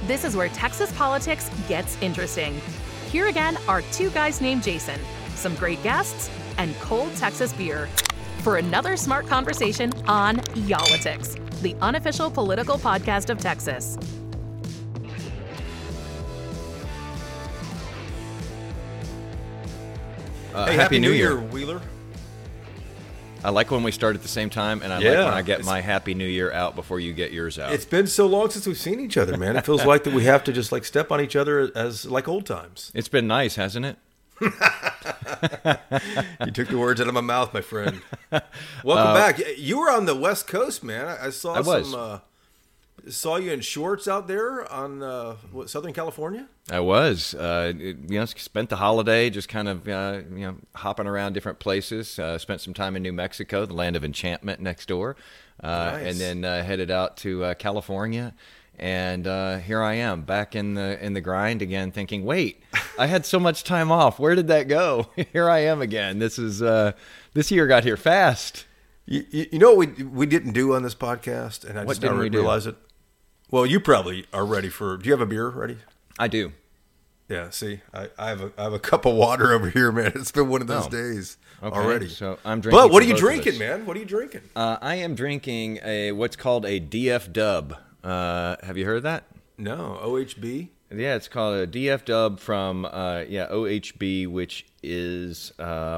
This is where Texas politics gets interesting. Here again are two guys named Jason, some great guests, and cold Texas beer for another smart conversation on Y'all-itics, the unofficial political podcast of Texas. Hey, Happy New Year, Wheeler. I like when we start at the same time, and I like when I get my Happy New Year out before you get yours out. It's been so long since we've seen each other, man. It feels like that we have to just like step on each other as like old times. It's been nice, hasn't it? You took the words out of my mouth, my friend. Welcome back. You were on the West Coast, man. I saw you in shorts out there on Southern California. I was. Spent the holiday just kind of hopping around different places. Spent some time in New Mexico, the land of enchantment next door, Nice. and then headed out to California. And here I am back in the grind again, thinking, wait, I had so much time off. Where did that go? Here I am again. This year got here fast. You know what we didn't do on this podcast, and I just now realize it. Well, you probably are ready for. Do you have a beer ready? I do. Yeah. See, I have a cup of water over here, man. It's been one of those days already. So I'm drinking. But what are you drinking, man? What are you drinking? I am drinking what's called a DF Dub. Have you heard of that? No, OHB. Yeah, it's called a DF Dub from OHB, which is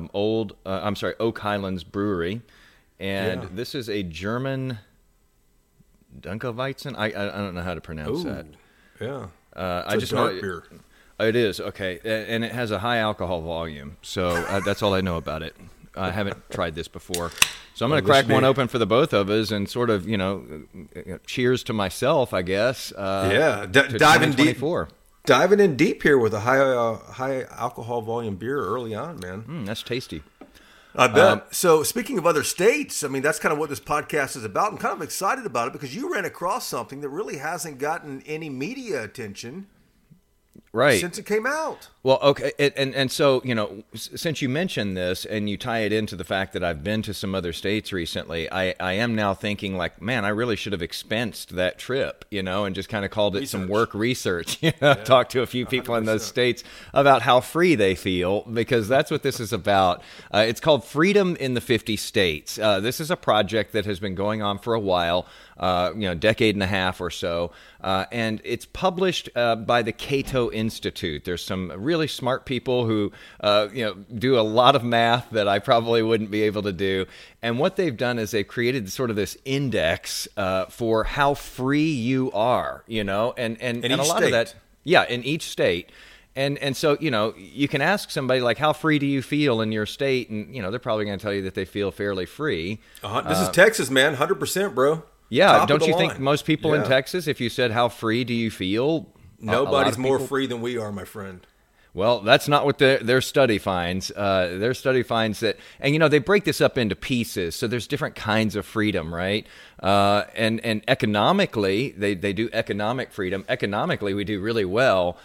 Oak Highlands Brewery, and this is a German Dunkelweizen. I don't know how to pronounce that. Yeah, I just dark know beer. It is okay, and it has a high alcohol volume. So that's all I know about it. I haven't tried this before. So I'm going to crack one open for the both of us and sort of, cheers to myself, I guess. Diving in deep here with a high alcohol volume beer early on, man. That's tasty. I bet. So speaking of other states, I mean, that's kind of what this podcast is about. I'm kind of excited about it because you ran across something that really hasn't gotten any media attention. Right. Since it came out. Well, okay. And so, since you mentioned this and you tie it into the fact that I've been to some other states recently, I am now thinking like, man, I really should have expensed that trip, and just kind of called it some work research. Talked to a few people 100%. In those states about how free they feel, because that's what this is about. It's called Freedom in the 50 States. This is a project that has been going on for a while, decade and a half or so. And it's published by the Cato Institute. There's some really smart people who, do a lot of math that I probably wouldn't be able to do. And what they've done is they've created sort of this index for how free you are, and a lot state. of that, in each state. And so, you can ask somebody like, how free do you feel in your state? And, they're probably going to tell you that they feel fairly free. This is Texas, man. 100%, bro. Yeah, Top don't you line. think most people in Texas, if you said, how free do you feel? Nobody's more free than we are, my friend. Well, that's not what their study finds. Their study finds that, and they break this up into pieces. So there's different kinds of freedom, right? And economically, they do economic freedom. Economically, we do really well.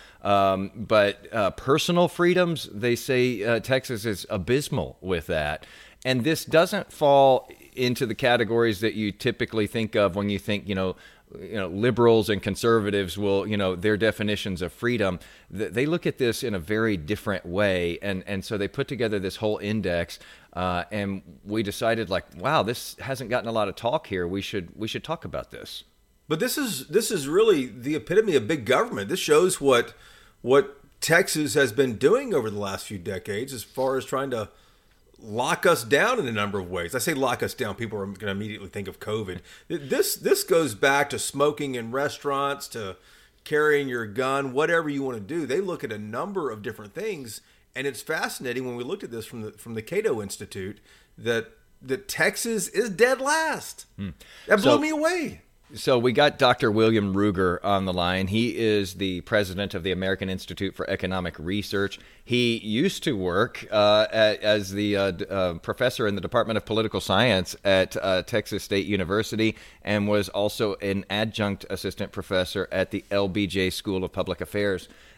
But personal freedoms, they say Texas is abysmal with that. And this doesn't fall into the categories that you typically think of when you think, liberals and conservatives will, their definitions of freedom. They look at this in a very different way. And so they put together this whole index, and we decided like, wow, this hasn't gotten a lot of talk here. We should talk about this. But this is really the epitome of big government. This shows what Texas has been doing over the last few decades as far as trying to lock us down in a number of ways. I say lock us down. People are going to immediately think of COVID. This goes back to smoking in restaurants, to carrying your gun, whatever you want to do. They look at a number of different things, and it's fascinating when we looked at this from the Cato Institute that Texas is dead last. That blew me away. So we got Dr. William Ruger on the line. He is the president of the American Institute for Economic Research. He used to work as the professor in the Department of Political Science at Texas State University, and was also an adjunct assistant professor at the LBJ School of Public Affairs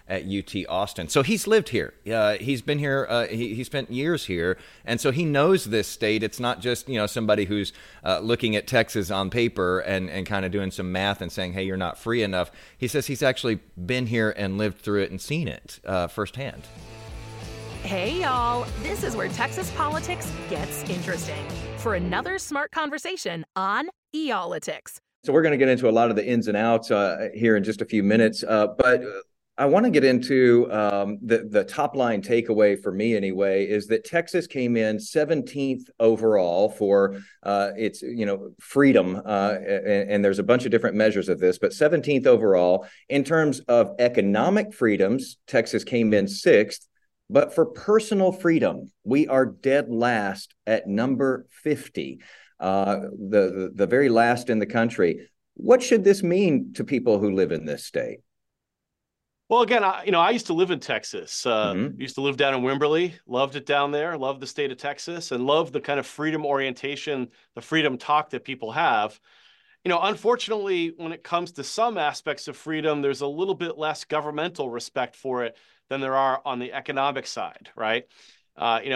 at UT Austin. So he's lived here. He's been here. He spent years here. And so he knows this state. It's not just, somebody who's looking at Texas on paper and kind of doing some math and saying, hey, you're not free enough. He says he's actually been here and lived through it and seen it firsthand. Hey, y'all. This is where Texas politics gets interesting. For another smart conversation on eOlitics. So we're going to get into a lot of the ins and outs here in just a few minutes, but I want to get into the top line takeaway for me anyway, is that Texas came in 17th overall for its freedom, and there's a bunch of different measures of this, but 17th overall. In terms of economic freedoms, Texas came in 6th. But for personal freedom, we are dead last at number 50, the very last in the country. What should this mean to people who live in this state? Well, again, I used to live in Texas. Used to live down in Wimberley. Loved it down there. Loved the state of Texas, and loved the kind of freedom orientation, the freedom talk that people have. Unfortunately, when it comes to some aspects of freedom, there's a little bit less governmental respect for it than there are on the economic side, right? When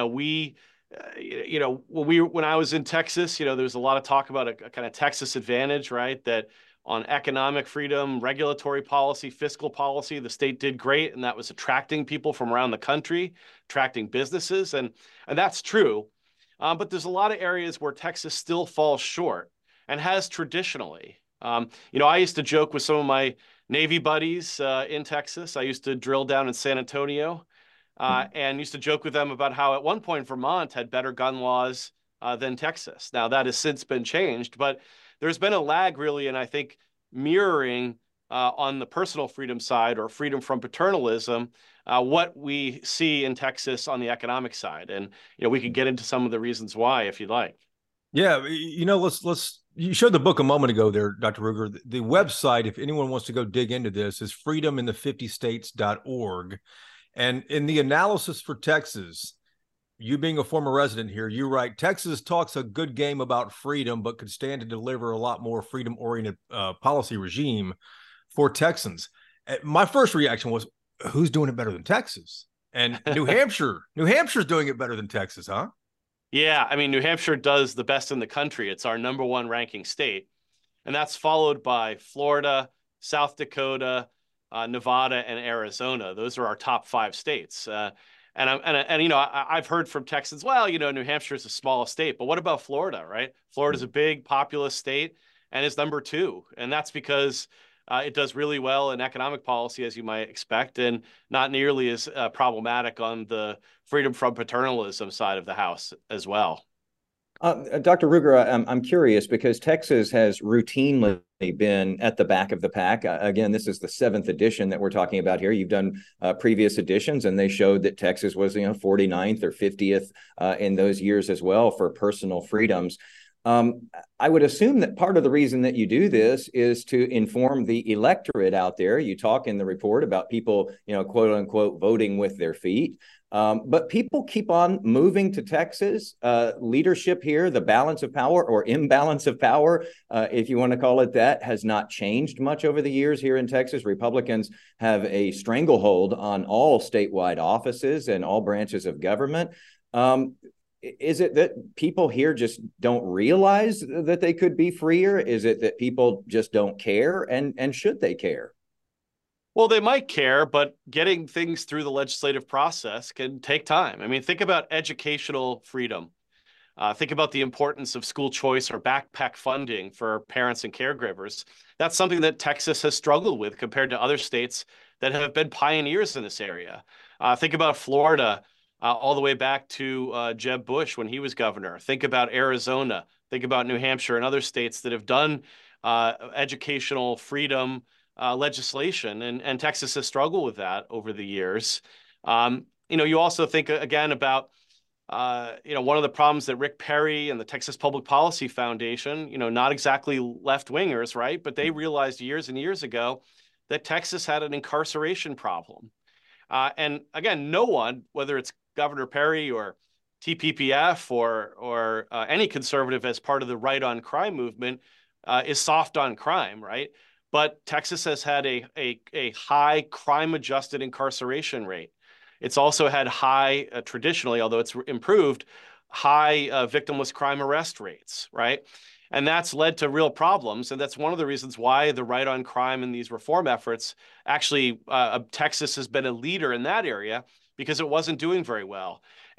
I was in Texas, there was a lot of talk about a kind of Texas advantage, right? That on economic freedom, regulatory policy, fiscal policy, the state did great, and that was attracting people from around the country, attracting businesses, and that's true. But there's a lot of areas where Texas still falls short and has traditionally. I used to joke with some of my Navy buddies in Texas. I used to drill down in San Antonio and used to joke with them about how at one point Vermont had better gun laws than Texas. Now, that has since been changed, but there's been a lag really, and I think mirroring on the personal freedom side or freedom from paternalism, what we see in Texas on the economic side. And, we could get into some of the reasons why if you'd like. Yeah, let's. You showed the book a moment ago there, Dr. Ruger. The website, if anyone wants to go dig into this, is freedomin50states.org. And in the analysis for Texas, you being a former resident here, you write, Texas talks a good game about freedom, but could stand to deliver a lot more freedom-oriented policy regime for Texans. My first reaction was, who's doing it better than Texas? And New Hampshire's doing it better than Texas, huh? Yeah, New Hampshire does the best in the country. It's our number one ranking state. And that's followed by Florida, South Dakota, Nevada, and Arizona. Those are our top 5 states. I've heard from Texans, well, New Hampshire is a small state, but what about Florida, right? Florida's a big, populous state and is number 2. And that's because it does really well in economic policy, as you might expect, and not nearly as problematic on the freedom from paternalism side of the house as well. Dr. Ruger, I'm curious because Texas has routinely been at the back of the pack. Again, this is the 7th edition that we're talking about here. You've done previous editions, and they showed that Texas was 49th or 50th in those years as well for personal freedoms. I would assume that part of the reason that you do this is to inform the electorate out there. You talk in the report about people, quote unquote, voting with their feet. But people keep on moving to Texas. Leadership here, the balance of power or imbalance of power, if you want to call it that, has not changed much over the years here in Texas. Republicans have a stranglehold on all statewide offices and all branches of government. Is it that people here just don't realize that they could be freer? Is it that people just don't care? And should they care? Well, they might care, but getting things through the legislative process can take time. Think about educational freedom. Think about the importance of school choice or backpack funding for parents and caregivers. That's something that Texas has struggled with compared to other states that have been pioneers in this area. Think about Florida. All the way back to Jeb Bush when he was governor. Think about Arizona. Think about New Hampshire and other states that have done educational freedom legislation, and Texas has struggled with that over the years. You also think again about one of the problems that Rick Perry and the Texas Public Policy Foundation, not exactly left-wingers, right? But they realized years and years ago that Texas had an incarceration problem. And again, no one, whether it's Governor Perry or TPPF or any conservative as part of the right on crime movement, is soft on crime, right? but Texas has had a high crime-adjusted incarceration rate. It's also had high, traditionally, although it's improved, high victimless crime arrest rates, right? And that's led to real problems. And that's one of the reasons why the right on crime in these reform efforts, actually, Texas has been a leader in that area because it wasn't doing very well.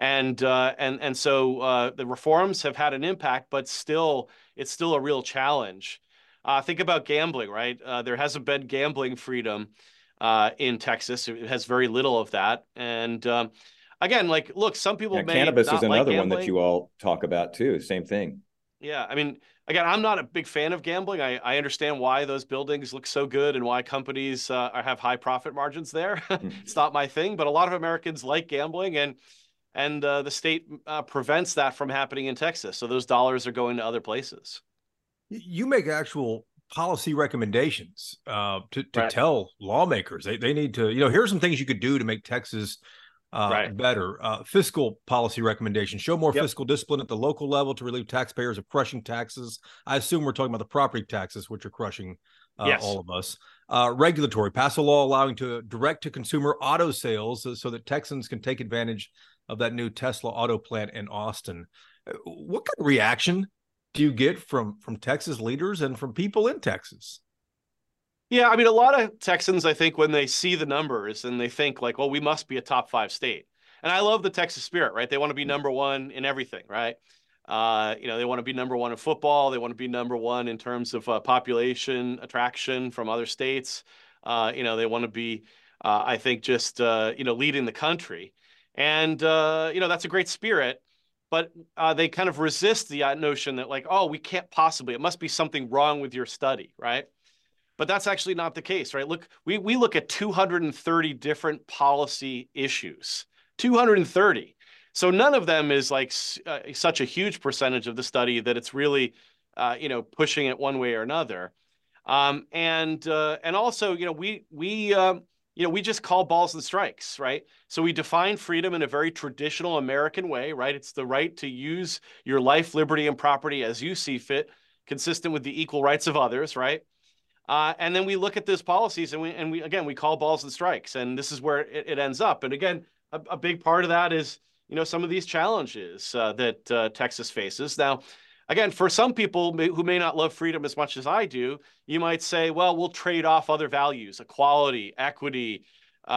And so the reforms have had an impact, but still, it's still a real challenge. Think about gambling, right? There hasn't been gambling freedom in Texas. It has very little of that. And again, like, look, some people may cannabis not is another like one that gambling. you all talk about too. Same thing. Yeah, I mean, again, I'm not a big fan of gambling. I understand why those buildings look so good and why companies have high profit margins there. It's not my thing, but a lot of Americans like gambling, and the state prevents that from happening in Texas. So those dollars are going to other places. You make actual policy recommendations to Right. tell lawmakers they need to, here are some things you could do to make Texas Right. better. Fiscal policy recommendations: show more Yep. fiscal discipline at the local level to relieve taxpayers of crushing taxes. I assume we're talking about the property taxes, which are crushing Yes. all of us. Regulatory: pass a law allowing to direct to consumer auto sales so that Texans can take advantage of that new Tesla auto plant in Austin. What kind of reaction do you get from Texas leaders and from people in Texas? Yeah, I mean, a lot of Texans, I think, when they see the numbers and they think like, well, we must be a top 5 state. And I love the Texas spirit, right? They want to be number one in everything, right? They want to be number one in football. They want to be number one in terms of population attraction from other states. They want to be, I think, just leading the country. And that's a great spirit. But they kind of resist the notion that like, oh, we can't possibly. It must be something wrong with your study, right? But that's actually not the case, right? Look, we look at 230 different policy issues, 230. So none of them is like such a huge percentage of the study that it's really, pushing it one way or another. And also, we just call balls and strikes, right? So we define freedom in a very traditional American way, right? It's the right to use your life, liberty, and property as you see fit, consistent with the equal rights of others, right? And then we look at those policies and we call balls and strikes, and this is where it ends up. And again, a big part of that is, some of these challenges that Texas faces. Now, again, for some people who may not love freedom as much as I do, you might say, well, we'll trade off other values: equality, equity,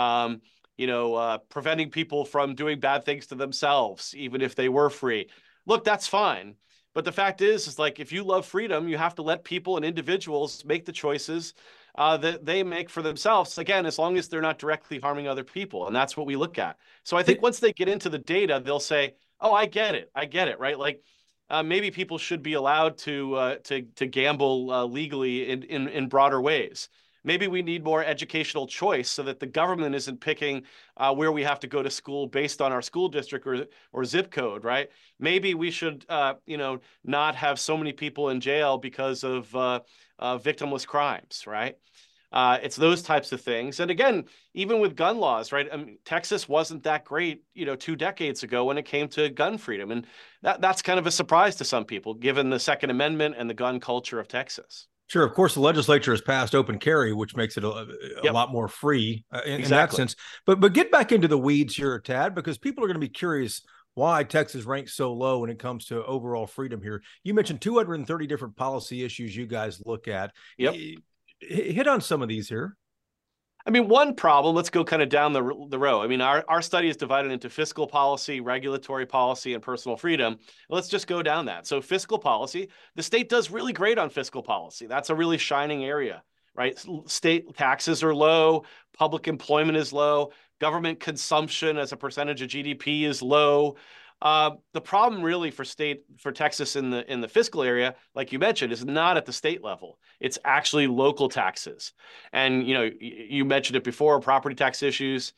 preventing people from doing bad things to themselves, even if they were free. Look, that's fine. But the fact is like, if you love freedom, you have to let people and individuals make the choices that they make for themselves. Again, as long as they're not directly harming other people. And that's what we look at. So I think once they get into the data, they'll say, oh, I get it, right? Like maybe people should be allowed to gamble legally in broader ways. Maybe we need more educational choice so that the government isn't picking where we have to go to school based on our school district or zip code, right? Maybe we should, not have so many people in jail because of victimless crimes, right? It's those types of things. And again, even with gun laws, right? I mean, Texas wasn't that great, 2 decades ago when it came to gun freedom. And that's kind of a surprise to some people, given the Second Amendment and the gun culture of Texas. Sure. Of course, the legislature has passed open carry, which makes it a Yep. lot more free in that Exactly. sense. But get back into the weeds here, Tad, because people are going to be curious why Texas ranks so low when it comes to overall freedom here. You mentioned 230 different policy issues you guys look at. Yep. Hit on some of these here. I mean, one problem, let's go kind of down the row. I mean, our study is divided into fiscal policy, regulatory policy, and personal freedom. Let's just go down that. So fiscal policy, the state does really great on fiscal policy. That's a really shining area, right? State taxes are low, public employment is low, government consumption as a percentage of GDP is low. The problem really for Texas in the fiscal area, like you mentioned, is not at the state level. It's actually local taxes. And, you mentioned it before, property tax issues.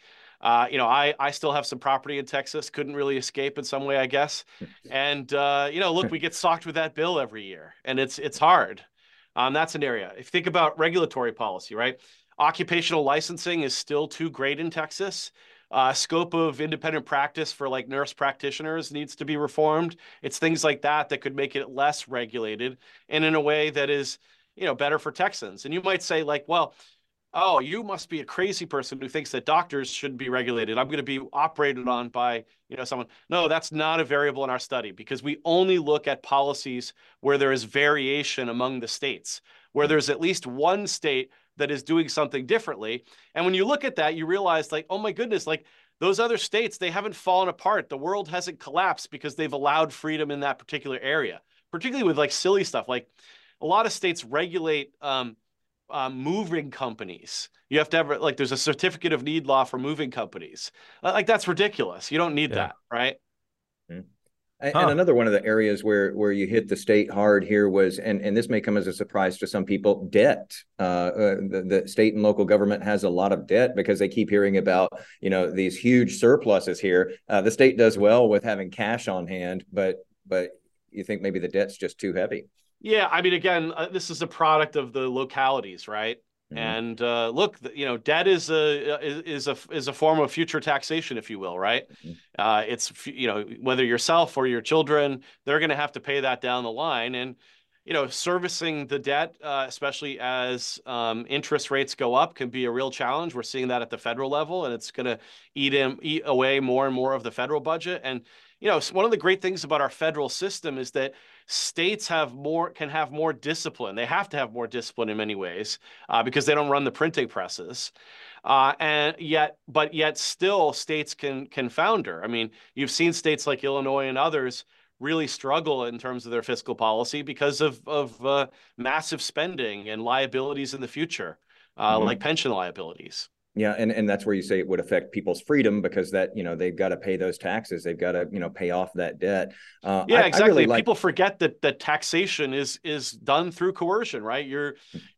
I still have some property in Texas, couldn't really escape in some way, I guess. And, look, we get socked with that bill every year, and it's hard. That's an area. If you think about regulatory policy, right? Occupational licensing is still too great in Texas. Scope of independent practice for like nurse practitioners needs to be reformed. It's things like that could make it less regulated and in a way that is, better for Texans. And you might say like, well, oh, you must be a crazy person who thinks that doctors shouldn't be regulated. I'm going to be operated on by, someone. No, that's not a variable in our study because we only look at policies where there is variation among the states, where there's at least one state that is doing something differently. And when you look at that, you realize like, oh my goodness, like those other states, they haven't fallen apart. The world hasn't collapsed because they've allowed freedom in that particular area, particularly with like silly stuff. Like a lot of states regulate moving companies. You have to have like there's a certificate of need law for moving companies. Like that's ridiculous. You don't need that, right? Mm-hmm. And another one of the areas where you hit the state hard here was, and this may come as a surprise to some people, debt. The state and local government has a lot of debt because they keep hearing about, these huge surpluses here. The state does well with having cash on hand, but you think maybe the debt's just too heavy. Yeah, I mean, again, this is a product of the localities, right? Mm-hmm. And look, debt is a form of future taxation, if you will, right? Mm-hmm. It's whether yourself or your children, they're going to have to pay that down the line, and servicing the debt, especially as interest rates go up, can be a real challenge. We're seeing that at the federal level, and it's going to eat away more and more of the federal budget. And one of the great things about our federal system is that states can have more discipline. They have to have more discipline in many ways because they don't run the printing presses. But yet still states can founder. I mean, you've seen states like Illinois and others really struggle in terms of their fiscal policy because of massive spending and liabilities in the future, like pension liabilities. Yeah, and that's where you say it would affect people's freedom because that they've got to pay those taxes, they've got to pay off that debt. Yeah, exactly. People forget that taxation is done through coercion, right? You're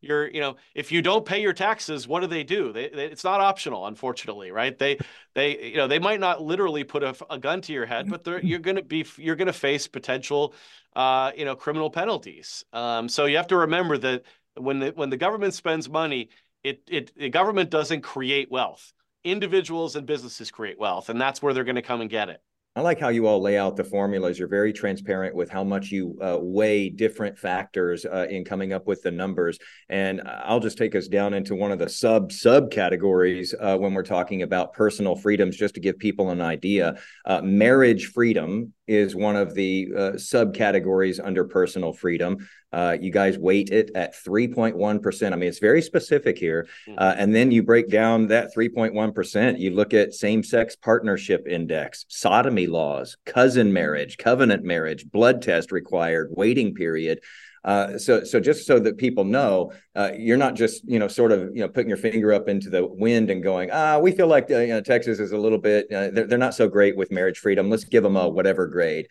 if you don't pay your taxes, what do? It's not optional, unfortunately, right? They might not literally put a gun to your head, but you're going to face potential criminal penalties. So you have to remember that when the government spends money, the government doesn't create wealth. Individuals and businesses create wealth, and that's where they're going to come and get it. I like how you all lay out the formulas. You're very transparent with how much you weigh different factors in coming up with the numbers. And I'll just take us down into one of the subcategories when we're talking about personal freedoms, just to give people an idea. Marriage freedom is one of the subcategories under personal freedom. You guys weight it at 3.1%. I mean, it's very specific here. And then you break down that 3.1%. You look at same-sex partnership index, sodomy laws, cousin marriage, covenant marriage, blood test required, waiting period. So just so that people know, you're not just, sort of, putting your finger up into the wind and going, we feel like Texas is a little bit, they're not so great with marriage freedom. Let's give them a whatever grade.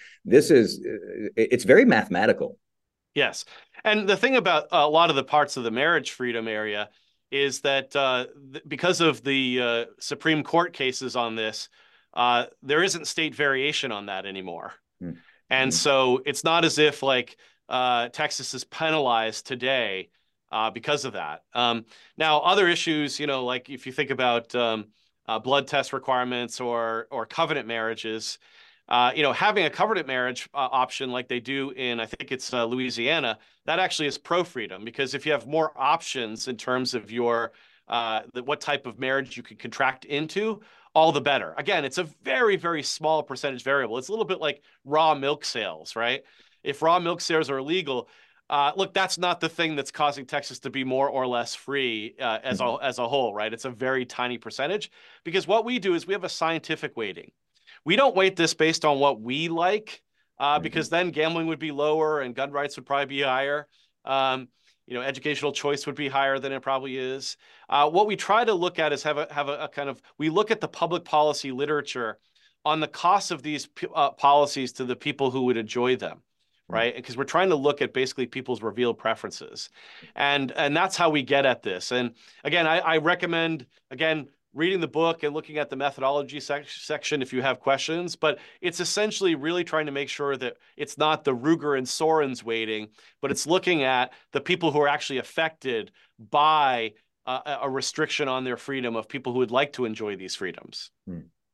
It's very mathematical. Yes. And the thing about a lot of the parts of the marriage freedom area is that because of the Supreme Court cases on this, there isn't state variation on that anymore. Mm-hmm. And so it's not as if like Texas is penalized today because of that. Now, other issues, like if you think about blood test requirements or covenant marriages, having a covenant marriage option like they do in, I think it's Louisiana, that actually is pro-freedom because if you have more options in terms of your what type of marriage you can contract into, all the better. Again, it's a very, very small percentage variable. It's a little bit like raw milk sales, right? If raw milk sales are illegal, look, that's not the thing that's causing Texas to be more or less free as a whole, right? It's a very tiny percentage because what we do is we have a scientific weighting. We don't weight this based on what we like, because then gambling would be lower and gun rights would probably be higher. Educational choice would be higher than it probably is. What we try to look at is have a kind of, we look at the public policy literature on the cost of these policies to the people who would enjoy them, right? Because we're trying to look at basically people's revealed preferences. And that's how we get at this. And again, I recommend, reading the book and looking at the methodology section if you have questions, but it's essentially really trying to make sure that it's not the Ruger and Sorens weighting, but it's looking at the people who are actually affected by a restriction on their freedom of people who would like to enjoy these freedoms.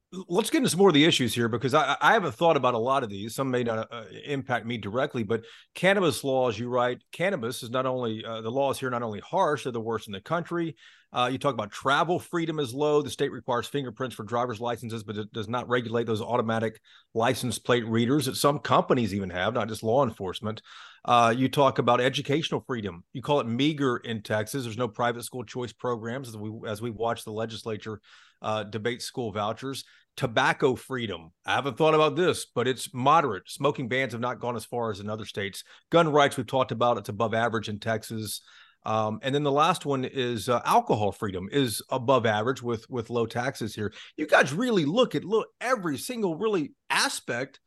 Let's get into some more of the issues here, because I haven't thought about a lot of these. Some may not impact me directly, but cannabis laws, you write, cannabis is not only, the laws here are not only harsh, they're the worst in the country. You talk about travel freedom is low. The state requires fingerprints for driver's licenses, but it does not regulate those automatic license plate readers that some companies even have, not just law enforcement. You talk about educational freedom. You call it meager in Texas. There's no private school choice programs as we watch the legislature debate school vouchers. Tobacco freedom. I haven't thought about this, but it's moderate. Smoking bans have not gone as far as in other states. Gun rights, we've talked about, it's above average in Texas. And then the last one is alcohol freedom is above average with low taxes here. You guys really look at every single really aspect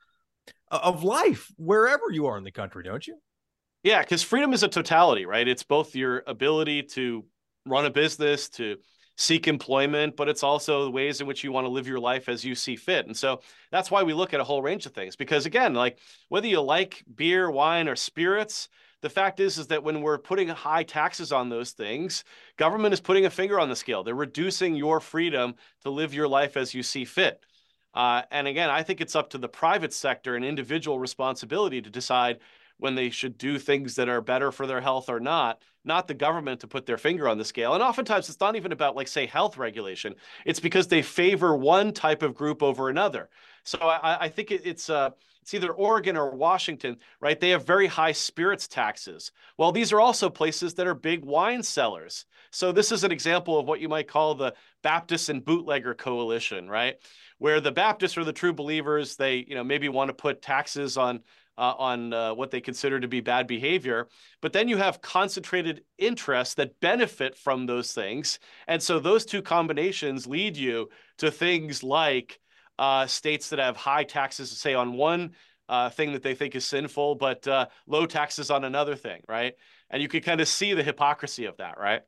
of life wherever you are in the country, don't you? Yeah, because freedom is a totality, right? It's both your ability to run a business, to seek employment, but it's also the ways in which you want to live your life as you see fit. And so that's why we look at a whole range of things, because again, like whether you like beer, wine, or spirits, the fact is that when we're putting high taxes on those things, government is putting a finger on the scale. They're reducing your freedom to live your life as you see fit. And again, I think it's up to the private sector and individual responsibility to decide when they should do things that are better for their health or not the government to put their finger on the scale. And oftentimes it's not even about, like, say, health regulation. It's because they favor one type of group over another. So I think it's either Oregon or Washington, right? They have very high spirits taxes. Well, these are also places that are big wine sellers. So this is an example of what you might call the Baptist and bootlegger coalition, right? Where the Baptists are the true believers. They, maybe want to put taxes on what they consider to be bad behavior. But then you have concentrated interests that benefit from those things. And so those two combinations lead you to things like states that have high taxes, say, on one thing that they think is sinful, but low taxes on another thing, right? And you can kind of see the hypocrisy of that, right?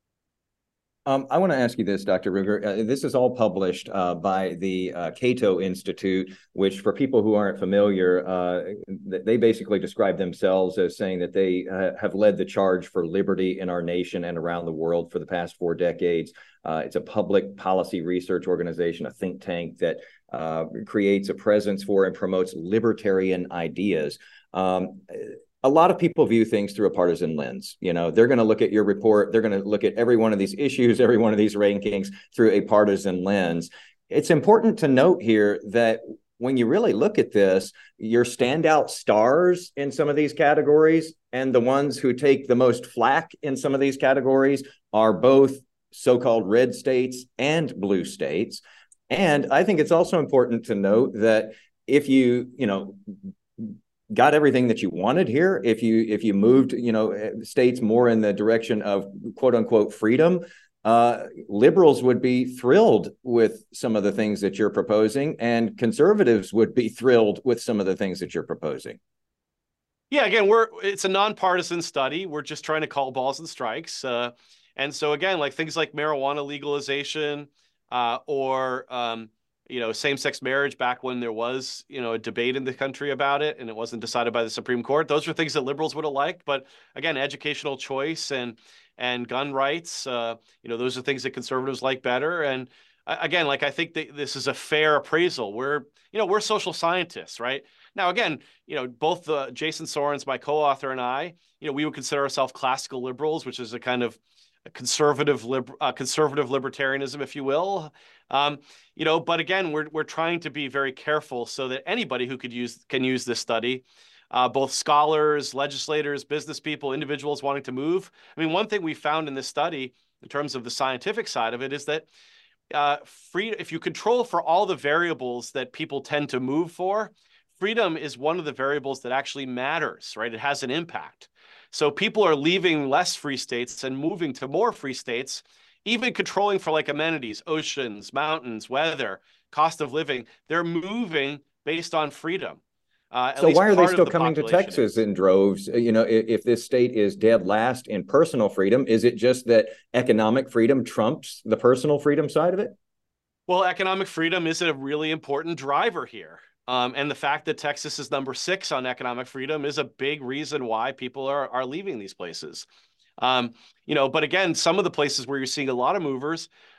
I want to ask you this, Dr. Ruger. This is all published by the Cato Institute, which, for people who aren't familiar, they basically describe themselves as saying that they have led the charge for liberty in our nation and around the world for the past 4 decades. It's a public policy research organization, a think tank that creates a presence for and promotes libertarian ideas. A lot of people view things through a partisan lens. They're going to look at your report. They're going to look at every one of these issues, every one of these rankings through a partisan lens. It's important to note here that when you really look at this, your standout stars in some of these categories and the ones who take the most flack in some of these categories are both so-called red states and blue states. And I think it's also important to note that if you got everything that you wanted here, if you moved, states more in the direction of quote unquote freedom, liberals would be thrilled with some of the things that you're proposing, and conservatives would be thrilled with some of the things that you're proposing. Yeah, again, it's a nonpartisan study. We're just trying to call balls and strikes. And so again, like things like marijuana legalization, or same-sex marriage back when there was, a debate in the country about it and it wasn't decided by the Supreme Court. Those are things that liberals would have liked. But again, educational choice and gun rights, those are things that conservatives like better. And again, like I think that this is a fair appraisal. We're social scientists, right? Now, again, both Jason Sorens, my co-author, and I, we would consider ourselves classical liberals, which is a kind of conservative libertarianism, if you will. But again, we're trying to be very careful so that anybody who can use this study, both scholars, legislators, business people, individuals wanting to move. I mean, one thing we found in this study, in terms of the scientific side of it, is that if you control for all the variables that people tend to move for, freedom is one of the variables that actually matters, right? It has an impact. So people are leaving less free states and moving to more free states, even controlling for like amenities, oceans, mountains, weather, cost of living. They're moving based on freedom. So why are they still coming to Texas in droves? If this state is dead last in personal freedom, is it just that economic freedom trumps the personal freedom side of it? Well, economic freedom is a really important driver here. And the fact that Texas is number 6 on economic freedom is a big reason why people are leaving these places. But again, some of the places where you're seeing a lot of movers,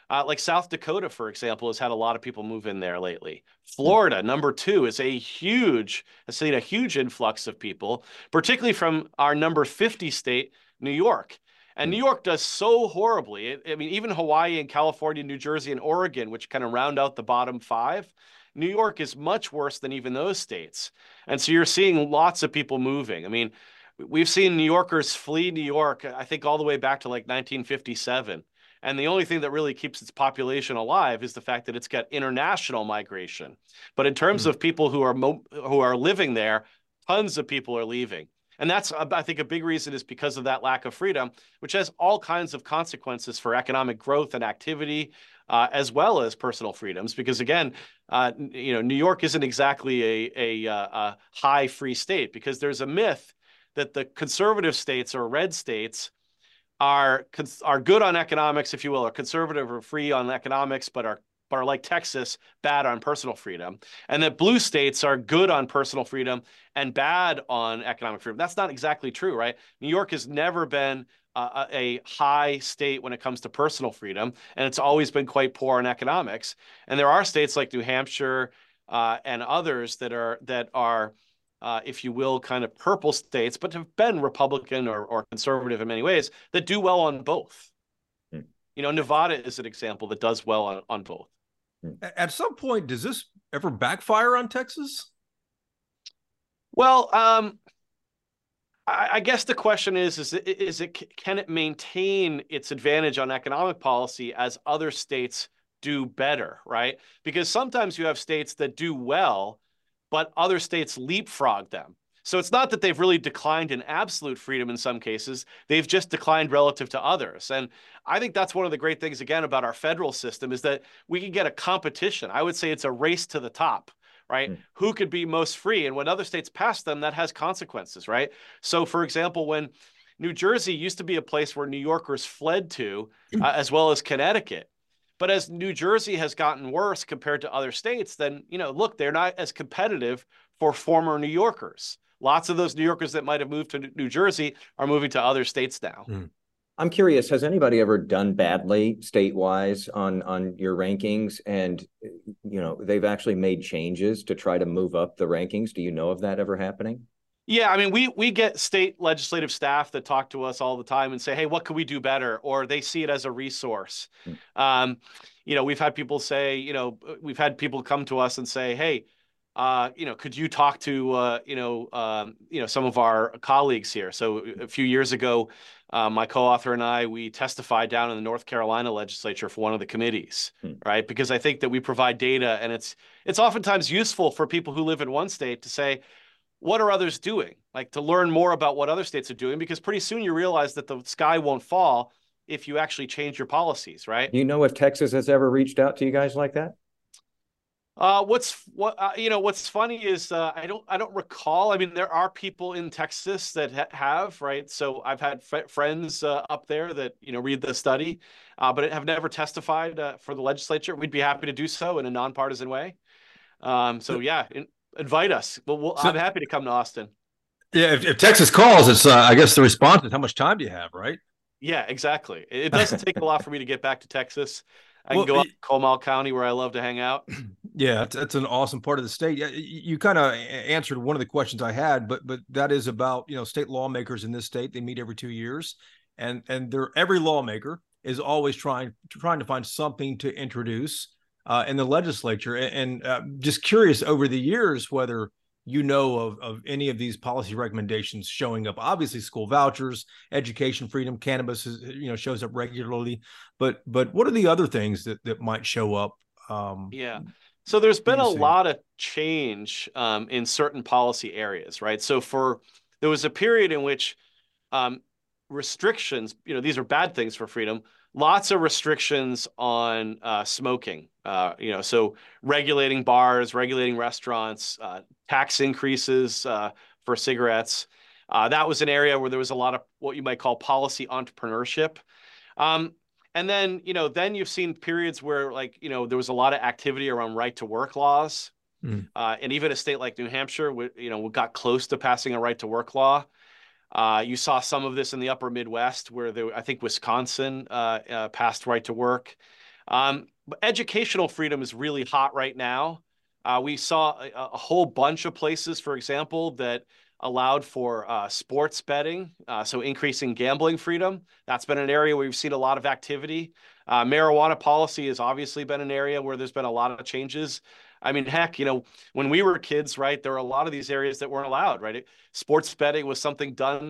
Like South Dakota, for example, has had a lot of people move in there lately. Florida, number two, is has seen a huge influx of people, particularly from our number 50 state, New York. And New York does so horribly. I mean, even Hawaii and California, New Jersey, and Oregon, which kind of round out the bottom five, New York is much worse than even those states. And so you're seeing lots of people moving. I mean, we've seen New Yorkers flee New York, I think all the way back to like 1957. And the only thing that really keeps its population alive is the fact that it's got international migration. But in terms of people who are living there, tons of people are leaving. And that's, I think, a big reason is because of that lack of freedom, which has all kinds of consequences for economic growth and activity, as well as personal freedoms. Because again, New York isn't exactly a high free state, because there's a myth that the conservative states or red states are good on economics, if you will, or conservative or free on economics, but are like Texas, bad on personal freedom, and that blue states are good on personal freedom and bad on economic freedom. That's not exactly true, right? New York has never been a high state when it comes to personal freedom, and it's always been quite poor in economics. And there are states like New Hampshire and others that are if you will, kind of purple states, but have been Republican or conservative in many ways, that do well on both. Nevada is an example that does well on both. At some point, does this ever backfire on Texas? Well, I guess the question can it maintain its advantage on economic policy as other states do better, right? Because sometimes you have states that do well, but other states leapfrog them. So it's not that they've really declined in absolute freedom in some cases. They've just declined relative to others. And I think that's one of the great things, again, about our federal system is that we can get a competition. I would say it's a race to the top, right? Who could be most free? And when other states pass them, that has consequences, right? So, for example, when New Jersey used to be a place where New Yorkers fled to, as well as Connecticut. But as New Jersey has gotten worse compared to other states, then, look, they're not as competitive for former New Yorkers. Lots of those New Yorkers that might have moved to New Jersey are moving to other states now. I'm curious, has anybody ever done badly statewise on your rankings? And, they've actually made changes to try to move up the rankings. Do you know of that ever happening? Yeah, I mean, we get state legislative staff that talk to us all the time and say, hey, what could we do better? Or they see it as a resource. We've had people say, we've had people come to us and say, hey, could you talk to, some of our colleagues here? So a few years ago, my co-author and I, we testified down in the North Carolina legislature for one of the committees, right? Because I think that we provide data, and it's oftentimes useful for people who live in one state to say, what are others doing? Like to learn more about what other states are doing, because pretty soon you realize that the sky won't fall if you actually change your policies, right? Do you know if Texas has ever reached out to you guys like that? What's funny is I don't recall. I mean, there are people in Texas that have, right? So I've had friends up there that read the study, but have never testified for the legislature. We'd be happy to do so in a nonpartisan way. Invite us. I'm happy to come to Austin. Yeah, if Texas calls, it's I guess the response is how much time do you have, right? Yeah, exactly. It doesn't take a lot for me to get back to Texas. I can go up to Comal County where I love to hang out. Yeah, that's an awesome part of the state. You kind of answered one of the questions I had, but that is about state lawmakers in this state. They meet every 2 years, and every lawmaker is always trying to find something to introduce in the legislature. And just curious over the years whether of any of these policy recommendations showing up. Obviously, school vouchers, education freedom, cannabis shows up regularly. But what are the other things that might show up? So there's been a lot of change in certain policy areas, right? So there was a period in which restrictions, these are bad things for freedom, lots of restrictions on smoking, so regulating bars, regulating restaurants, tax increases for cigarettes. That was an area where there was a lot of what you might call policy entrepreneurship. And then, then you've seen periods where there was a lot of activity around right to work laws. And even a state like New Hampshire, got close to passing a right to work law. You saw some of this in the upper Midwest where I think Wisconsin passed right to work. But educational freedom is really hot right now. We saw a whole bunch of places, for example, that allowed for sports betting, so increasing gambling freedom. That's been an area where we've seen a lot of activity. Marijuana policy has obviously been an area where there's been a lot of changes. I mean, heck, when we were kids, right, there were a lot of these areas that weren't allowed, right? Sports betting was something done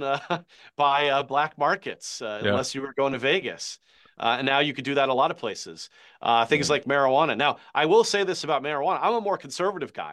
by black markets, unless you were going to Vegas. And now you could do that a lot of places. Things like marijuana. Now, I will say this about marijuana. I'm a more conservative guy.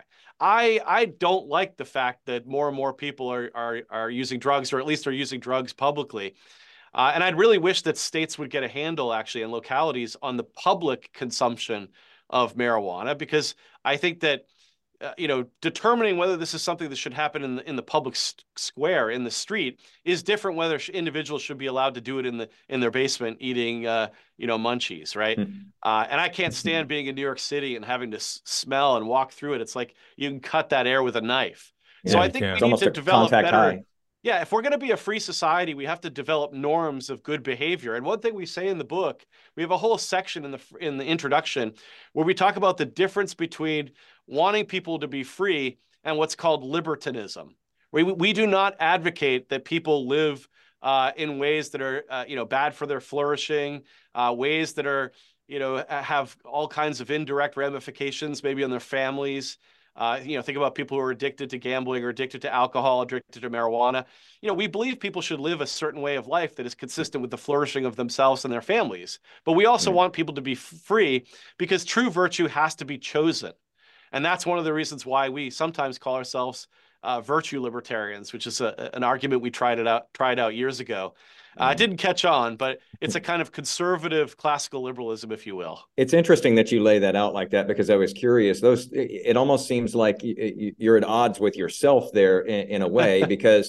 I don't like the fact that more and more people are using drugs, or at least are using drugs publicly. And I'd really wish that states would get a handle, actually, and localities on the public consumption of marijuana, because I think that determining whether this is something that should happen in the public square, in the street, is different whether individuals should be allowed to do it in their basement eating munchies, right? And I can't stand being in New York City and having to smell and walk through it. It's like you can cut that air with a knife. Yeah, so I think we need to develop better. High. Yeah, if we're going to be a free society, we have to develop norms of good behavior. And one thing we say in the book, we have a whole section in the introduction where we talk about the difference between wanting people to be free and what's called libertinism. We do not advocate that people live in ways that are bad for their flourishing, ways that are have all kinds of indirect ramifications, maybe on their families. Think about people who are addicted to gambling or addicted to alcohol, addicted to marijuana. We believe people should live a certain way of life that is consistent with the flourishing of themselves and their families. But we also want people to be free, because true virtue has to be chosen. And that's one of the reasons why we sometimes call ourselves virtue libertarians, which is an argument we tried out years ago. It didn't catch on, but it's a kind of conservative classical liberalism, if you will. It's interesting that you lay that out like that, because I was curious. It almost seems like you're at odds with yourself there in a way, because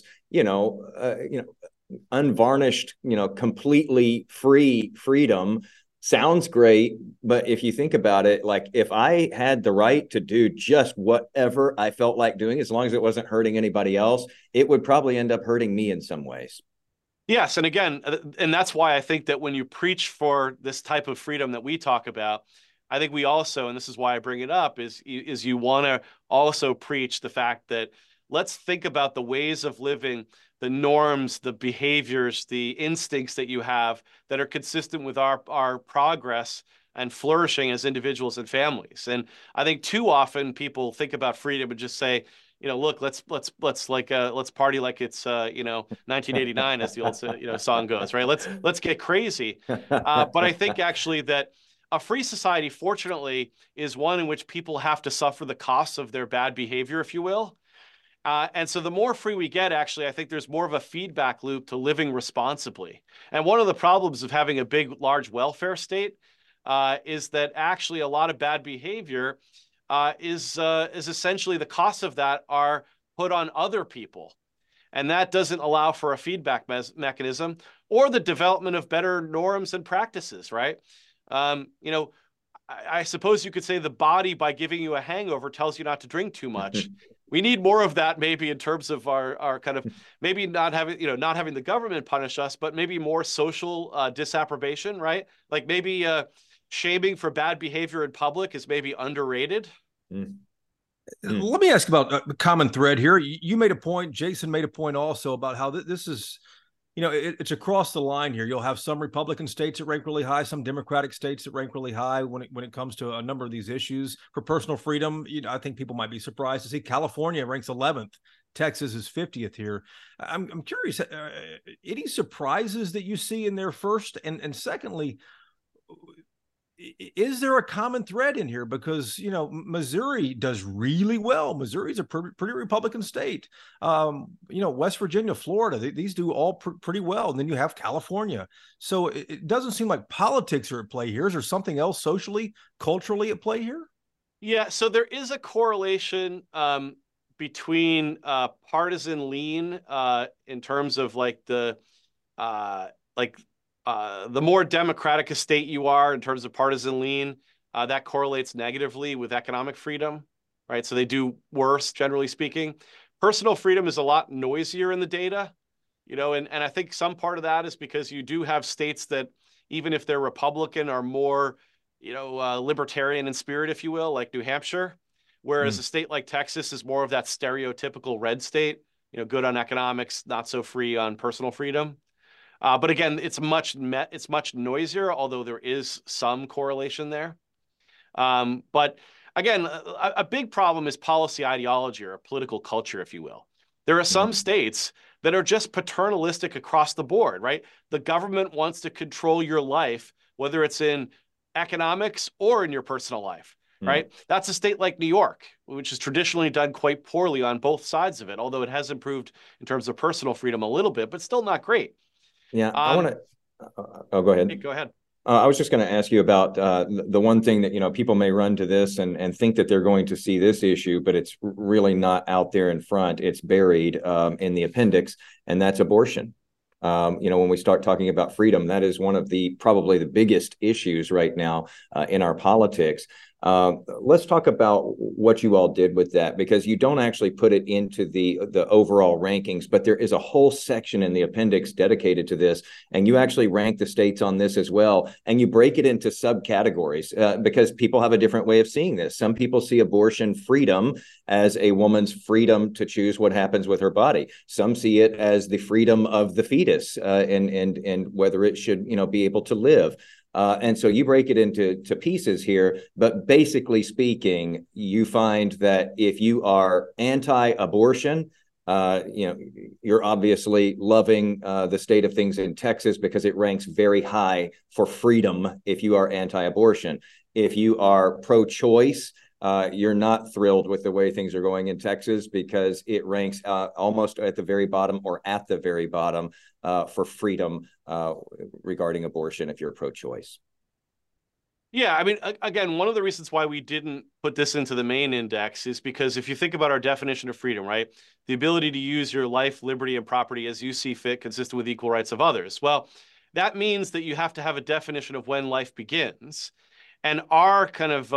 unvarnished, completely freedom sounds great, but if you think about it, like if I had the right to do just whatever I felt like doing, as long as it wasn't hurting anybody else, it would probably end up hurting me in some ways. Yes. And again, and that's why I think that when you preach for this type of freedom that we talk about, I think we also, and this is why I bring it up, is you want to also preach the fact that let's think about the ways of living, the norms, the behaviors, the instincts that you have that are consistent with our progress and flourishing as individuals and families. And I think too often people think about freedom and just say, look, let's party like it's 1989, as the old song goes, right? Let's get crazy. But I think actually that a free society, fortunately, is one in which people have to suffer the costs of their bad behavior, if you will. And so the more free we get, actually, I think there's more of a feedback loop to living responsibly. And one of the problems of having a big, large welfare state is that actually a lot of bad behavior is essentially the costs of that are put on other people. And that doesn't allow for a feedback mechanism or the development of better norms and practices, right? I suppose you could say the body, by giving you a hangover, tells you not to drink too much. We need more of that, maybe, in terms of our kind of, maybe not having the government punish us, but maybe more social disapprobation, right? Like maybe shaming for bad behavior in public is maybe underrated. Let me ask about the common thread here. You made a point, Jason made a point also about how this is, it's across the line here. You'll have some Republican states that rank really high, some Democratic states that rank really high when it comes to a number of these issues. For personal freedom, I think people might be surprised to see California ranks 11th. Texas is 50th here. I'm curious, any surprises that you see in there first? And secondly, is there a common thread in here? Because, Missouri does really well. Missouri's a pretty Republican state. West Virginia, Florida, these do all pretty well. And then you have California. So it doesn't seem like politics are at play here. Is there something else socially, culturally at play here? Yeah, so there is a correlation between partisan lean in terms of the more democratic a state you are in terms of partisan lean, that correlates negatively with economic freedom, right? So they do worse, generally speaking. Personal freedom is a lot noisier in the data, and I think some part of that is because you do have states that, even if they're Republican, are more libertarian in spirit, if you will, like New Hampshire, whereas Mm. a state like Texas is more of that stereotypical red state, good on economics, not so free on personal freedom. But again, it's much noisier, although there is some correlation there. But again, a big problem is policy ideology or political culture, if you will. There are some states that are just paternalistic across the board, right? The government wants to control your life, whether it's in economics or in your personal life, right? That's a state like New York, which has traditionally done quite poorly on both sides of it, although it has improved in terms of personal freedom a little bit, but still not great. Yeah, I want to. Oh, go ahead. Go ahead. I was just going to ask you about the one thing that people may run to this and think that they're going to see this issue, but it's really not out there in front. It's buried in the appendix, and that's abortion. When we start talking about freedom, that is one of probably the biggest issues right now in our politics. Let's talk about what you all did with that, because you don't actually put it into the overall rankings, but there is a whole section in the appendix dedicated to this, and you actually rank the states on this as well, and you break it into subcategories because people have a different way of seeing this. Some people see abortion freedom as a woman's freedom to choose what happens with her body. Some see it as the freedom of the fetus and whether it should be able to live. And so you break it into pieces here, but basically speaking, you find that if you are anti-abortion, you're obviously loving the state of things in Texas because it ranks very high for freedom if you are anti-abortion. If you are pro-choice, you're not thrilled with the way things are going in Texas because it ranks almost at the very bottom or at the very bottom for freedom regarding abortion if you're pro-choice. Yeah, I mean, again, one of the reasons why we didn't put this into the main index is because if you think about our definition of freedom, right, the ability to use your life, liberty, and property as you see fit, consistent with equal rights of others. Well, that means that you have to have a definition of when life begins. And our kind of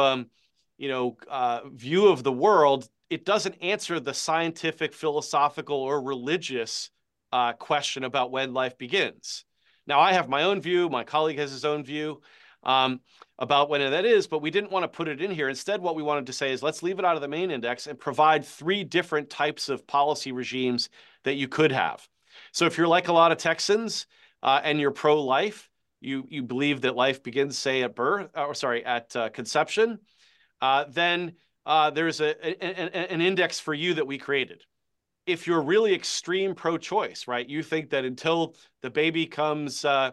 view of the world, it doesn't answer the scientific, philosophical, or religious question about when life begins. Now, I have my own view. My colleague has his own view about when that is, but we didn't want to put it in here. Instead, what we wanted to say is let's leave it out of the main index and provide 3 different types of policy regimes that you could have. So if you're like a lot of Texans and you're pro-life, you believe that life begins, say, at birth, at conception, then there's an index for you that we created. If you're really extreme pro-choice, right, you think that until the baby comes out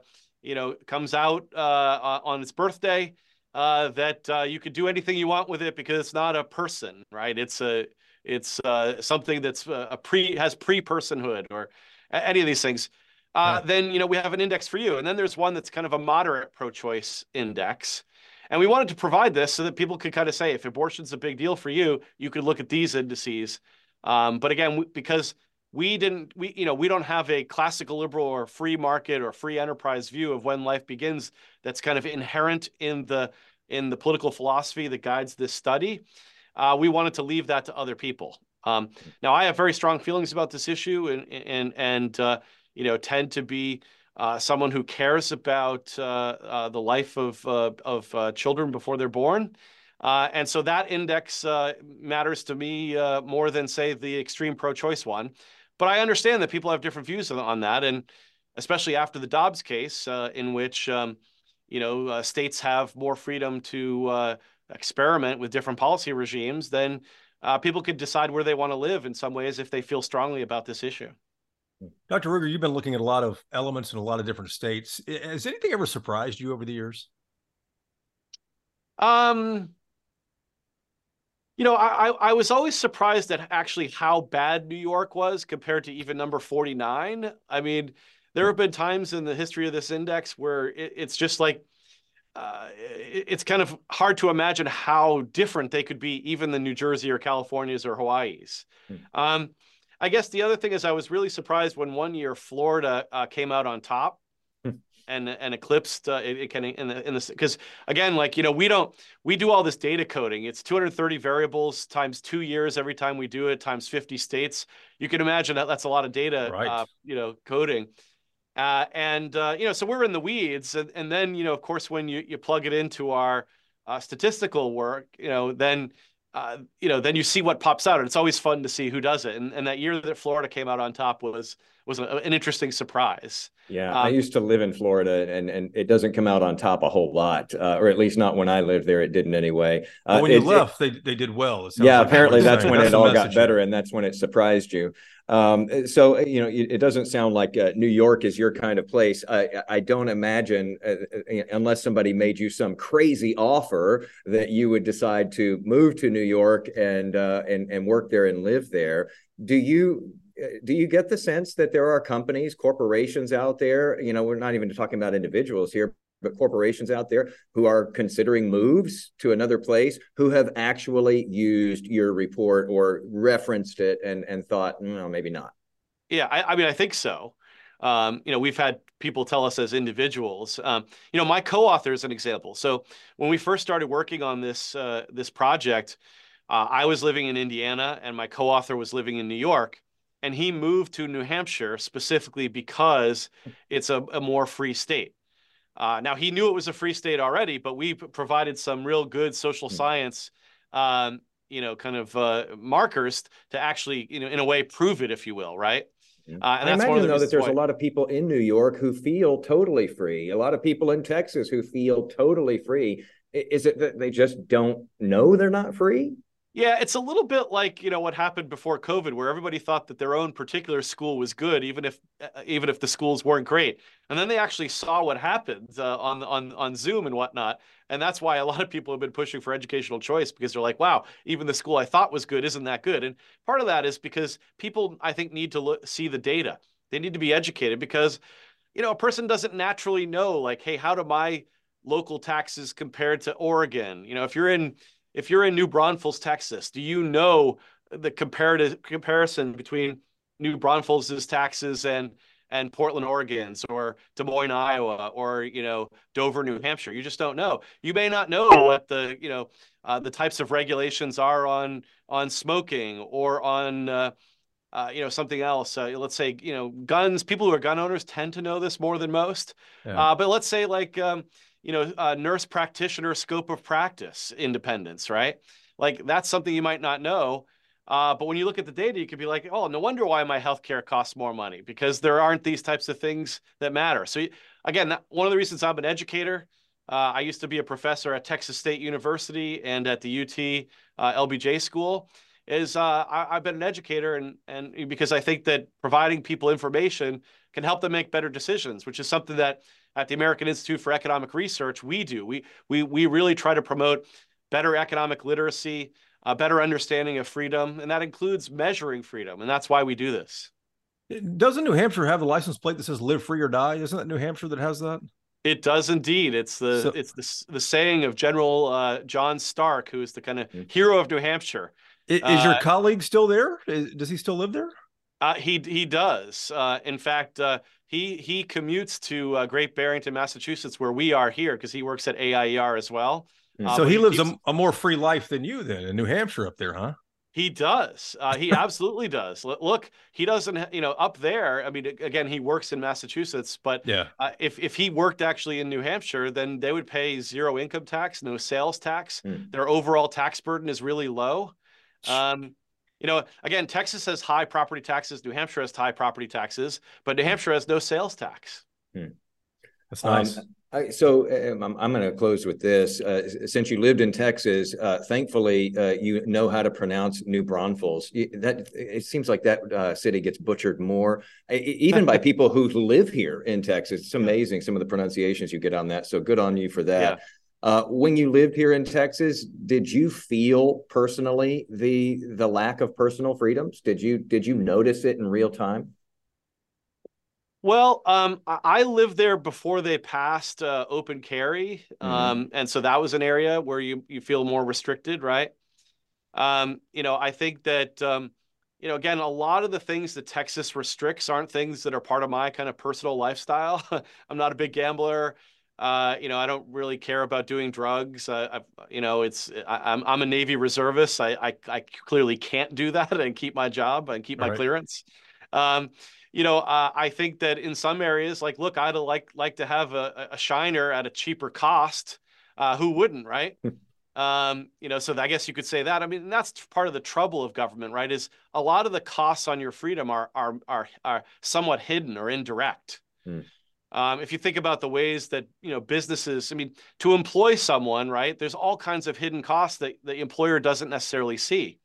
on its birthday, that you could do anything you want with it because it's not a person, right? It's something that's has pre-personhood or any of these things. Then we have an index for you, and then there's one that's kind of a moderate pro-choice index. And we wanted to provide this so that people could kind of say, if abortion's a big deal for you, you could look at these indices. But again, because we don't have a classical liberal or free market or free enterprise view of when life begins that's kind of inherent in the political philosophy that guides this study. We wanted to leave that to other people. Now, I have very strong feelings about this issue and tend to be someone who cares about the life of children before they're born. And so that index matters to me more than, say, the extreme pro-choice one. But I understand that people have different views on that, and especially after the Dobbs case, in which states have more freedom to experiment with different policy regimes, then people could decide where they want to live in some ways if they feel strongly about this issue. Dr. Ruger, you've been looking at a lot of elements in a lot of different states. Has anything ever surprised you over the years? I was always surprised at actually how bad New York was compared to even number 49. I mean, there have been times in the history of this index where it's just like, it's kind of hard to imagine how different they could be, even the New Jersey or California's or Hawaii's. I guess the other thing is I was really surprised when one year Florida came out on top. And eclipsed it kind of in this, because again, we do all this data coding. It's 230 variables times 2 years every time we do it times 50 states. You can imagine that's a lot of data, right. Coding. So we're in the weeds, and then of course, when you plug it into our statistical work, then you see what pops out, and it's always fun to see who does it. And that year that Florida came out on top was an interesting surprise. Yeah, I used to live in Florida, and it doesn't come out on top a whole lot, or at least not when I lived there. It didn't anyway. But when you left, they did well. Yeah, like apparently that's when it all got better, and that's when it surprised you. So it doesn't sound like New York is your kind of place. I don't imagine, unless somebody made you some crazy offer, that you would decide to move to New York and work there and live there. Do you get the sense that there are companies, corporations out there, we're not even talking about individuals here, but corporations out there who are considering moves to another place, who have actually used your report or referenced it and thought, no, maybe not? Yeah, I mean, I think so. We've had people tell us as individuals. My co-author is an example. So when we first started working on this project, I was living in Indiana and my co-author was living in New York. And he moved to New Hampshire specifically because it's a more free state. Now, he knew it was a free state already, but we provided some real good social science, markers to actually, in a way, prove it, if you will, right? And I imagine, though, that there's a lot of people in New York who feel totally free, a lot of people in Texas who feel totally free. Is it that they just don't know they're not free? Yeah, it's a little bit like, what happened before COVID, where everybody thought that their own particular school was good, even if the schools weren't great. And then they actually saw what happened on Zoom and whatnot. And that's why a lot of people have been pushing for educational choice, because they're like, wow, even the school I thought was good isn't that good. And part of that is because people, I think, need to see the data. They need to be educated because, a person doesn't naturally know, like, hey, how do my local taxes compare to Oregon? If you're in New Braunfels, Texas, do you know the comparison between New Braunfels' taxes and Portland, Oregon's, or Des Moines, Iowa, or Dover, New Hampshire? You just don't know. You may not know what the types of regulations are on smoking or on something else. Let's say guns. People who are gun owners tend to know this more than most. Yeah. But let's say like nurse practitioner scope of practice independence, right? Like that's something you might not know. But when you look at the data, you could be like, oh, no wonder why my healthcare costs more money, because there aren't these types of things that matter. So again, one of the reasons I'm an educator, I used to be a professor at Texas State University and at the UT LBJ school, is I've been an educator and because I think that providing people information can help them make better decisions, which is something that at the American Institute for Economic Research, we do. We really try to promote better economic literacy, a better understanding of freedom, and that includes measuring freedom, and that's why we do this. Doesn't New Hampshire have the license plate that says "Live Free or Die"? Isn't that New Hampshire that has that? It does indeed. It's the saying of General John Stark, who is the kind of hero of New Hampshire. Is your colleague still there? Does he still live there? He does. In fact, he commutes to Great Barrington, Massachusetts, where we are here, because he works at AIER as well. So he lives a more free life than you then in New Hampshire up there, huh? He does. He absolutely does. Look, he doesn't, up there. I mean, again, he works in Massachusetts, but yeah. If he worked actually in New Hampshire, then they would pay zero income tax, no sales tax. Their overall tax burden is really low. Again, Texas has high property taxes. New Hampshire has high property taxes, but New Hampshire has no sales tax. That's nice. I'm going to close with this. Since you lived in Texas, thankfully, you know how to pronounce New Braunfels. It seems like that city gets butchered more, even by people who live here in Texas. It's amazing some of the pronunciations you get on that. So good on you for that. Yeah. When you lived here in Texas, did you feel personally the lack of personal freedoms? Did you notice it in real time? Well, I lived there before they passed open carry. And so that was an area where you feel more restricted, right? I think that, again, a lot of the things that Texas restricts aren't things that are part of my kind of personal lifestyle. I'm not a big gambler. I don't really care about doing drugs. I'm a Navy reservist. I clearly can't do that and keep my job and keep my clearance. I think that in some areas, like, look, I'd like to have a Shiner at a cheaper cost. Who wouldn't, right? So I guess you could say that. I mean, that's part of the trouble of government, right? Is a lot of the costs on your freedom are somewhat hidden or indirect. If you think about the ways that, businesses, I mean, to employ someone, right, there's all kinds of hidden costs that the employer doesn't necessarily see.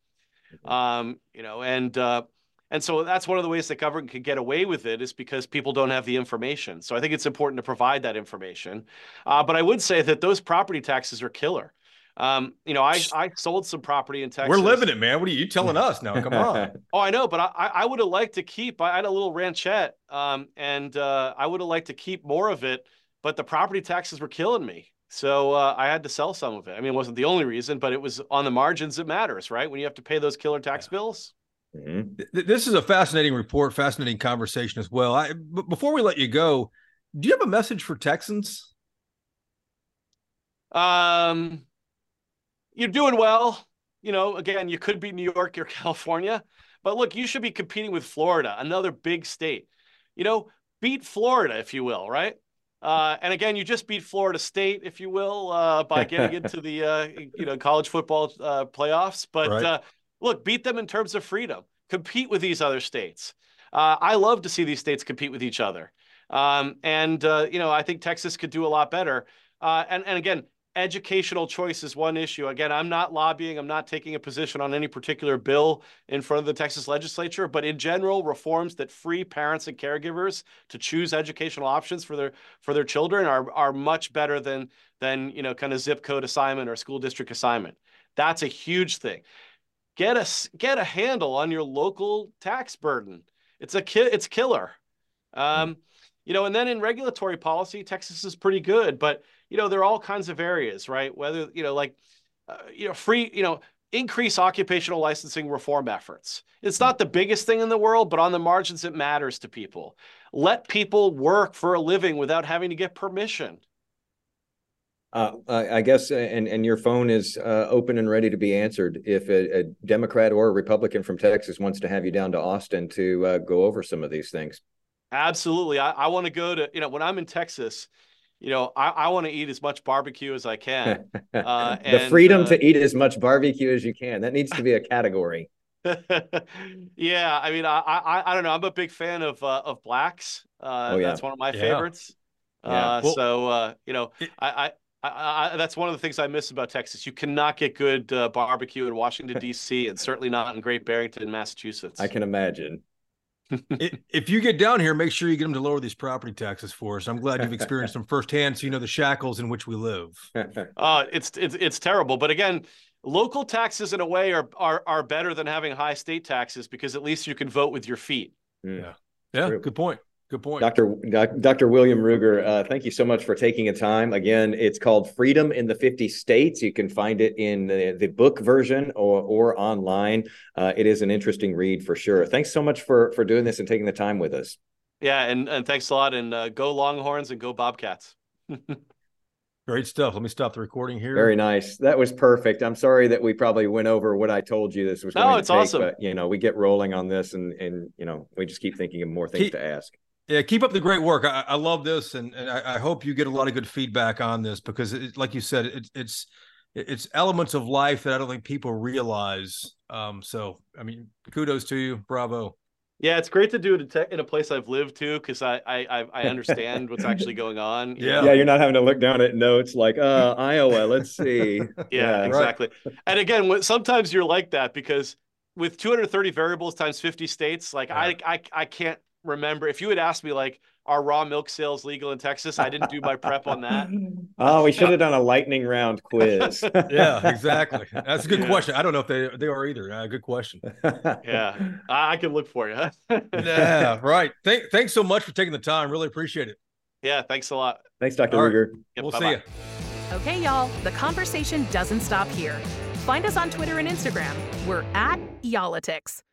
And so that's one of the ways that government can get away with it, is because people don't have the information. So I think it's important to provide that information. But I would say that those property taxes are killer. I sold some property in Texas. We're living it, man. What are you telling us now? Come on. Oh, I know, but I would have liked to keep. I had a little ranchette, and I would have liked to keep more of it, but the property taxes were killing me. So I had to sell some of it. I mean, it wasn't the only reason, but it was on the margins. It matters, right? When you have to pay those killer tax bills. Mm-hmm. This is a fascinating report, fascinating conversation as well. Before we let you go, do you have a message for Texans? You're doing well. Again, you could be New York or California, but look, you should be competing with Florida, another big state. Beat Florida, if you will, right? And again, you just beat Florida State, if you will, by getting into the college football playoffs. But right. Look, beat them in terms of freedom. Compete with these other states. I love to see these states compete with each other. I think Texas could do a lot better. And again, educational choice is one issue. Again, I'm not lobbying. I'm not taking a position on any particular bill in front of the Texas legislature, but in general, reforms that free parents and caregivers to choose educational options for their children are much better than kind of zip code assignment or school district assignment. That's a huge thing. Get a handle on your local tax burden. It's killer. And then in regulatory policy, Texas is pretty good, but there are all kinds of areas, right? Whether increase occupational licensing reform efforts. It's not the biggest thing in the world, but on the margins, it matters to people. Let people work for a living without having to get permission. I guess, and your phone is open and ready to be answered if a Democrat or a Republican from Texas wants to have you down to Austin to go over some of these things. Absolutely. I want to go to, when I'm in Texas, I want to eat as much barbecue as I can. The freedom to eat as much barbecue as you can. That needs to be a category. Yeah. I mean, I don't know. I'm a big fan of blacks. That's one of my favorites. Yeah. That's one of the things I miss about Texas. You cannot get good barbecue in Washington, D.C., and certainly not in Great Barrington, Massachusetts. I can imagine. If you get down here, make sure you get them to lower these property taxes for us. I'm glad you've experienced them firsthand, so you know the shackles in which we live. It's terrible. But again, local taxes in a way are better than having high state taxes, because at least you can vote with your feet. Yeah. Good point. Good point. Dr. William Ruger, thank you so much for taking the time. Again, it's called Freedom in the 50 States. You can find it in the book version or online. It is an interesting read for sure. Thanks so much for doing this and taking the time with us. Yeah, and thanks a lot. And go Longhorns and go Bobcats. Great stuff. Let me stop the recording here. Very nice. That was perfect. I'm sorry that we probably went over what I told you this was going to take. Awesome. But, we get rolling on this and we just keep thinking of more things to ask. Yeah, keep up the great work. I love this, and I hope you get a lot of good feedback on this, because, like you said, it's elements of life that I don't think people realize. So, I mean, kudos to you. Bravo. Yeah, it's great to do it in a place I've lived too, because I understand what's actually going on. Yeah, you're not having to look down at notes like Iowa. Let's see. Yeah, exactly. Right. And again, sometimes you're like that, because with 230 variables times 50 states, like I can't remember. If you had asked me, like, are raw milk sales legal in Texas, I didn't do my prep on that. Oh, we should have done a lightning round quiz. Yeah, exactly. That's a good question. I don't know if they are either. Good question. Yeah, I can look for you. Yeah, right. Thanks so much for taking the time. Really appreciate it. Yeah, thanks a lot. Thanks, Dr. Ruger. Yep, we'll bye-bye. see you. Okay, y'all, the conversation doesn't stop here. Find us on Twitter and Instagram. We're at Y'all-itics.